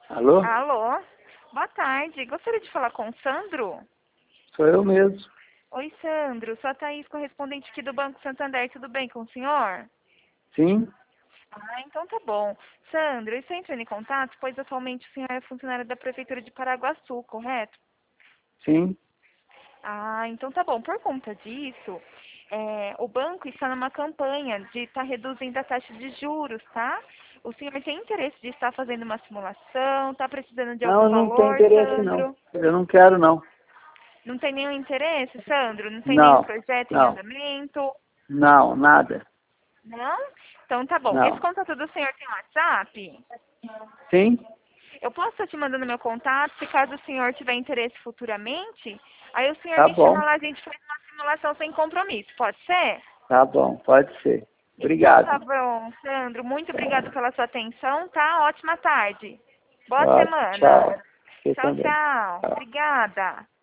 Alô? Alô? Boa tarde. Gostaria de falar com o Sandro? Sou eu mesmo. Oi, Sandro. Sou a Thaís, correspondente aqui do Banco Santander. Tudo bem com o senhor? Sim? Então tá bom. Sandro, eu estou entrando em contato, pois atualmente o senhor é funcionário da Prefeitura de Paraguaçu, correto? Sim? Então tá bom. Por conta disso, o banco está numa campanha de estar reduzindo a taxa de juros, tá? O senhor tem interesse de estar fazendo uma simulação? Está precisando de algum Não, não tem valor, interesse não. Sandro? Eu não quero não. Não tem nenhum interesse, Sandro? Não tem nenhum Não, projeto em não, andamento? não, nada. Não? Então tá bom. Esse Não. contato do senhor tem WhatsApp? Sim? Eu posso estar te mandando meu contato, se caso o senhor tiver interesse futuramente, aí o senhor Tá me chama bom, lá, a gente faz uma simulação sem compromisso, pode ser? tá bom, pode ser. Então Obrigado. tá bom, Sandro. Muito obrigado Tá. pela sua atenção, tá? Ótima tarde. Boa Ótimo, semana. tchau. Você Tchau, também. tchau. Tchau. Obrigada.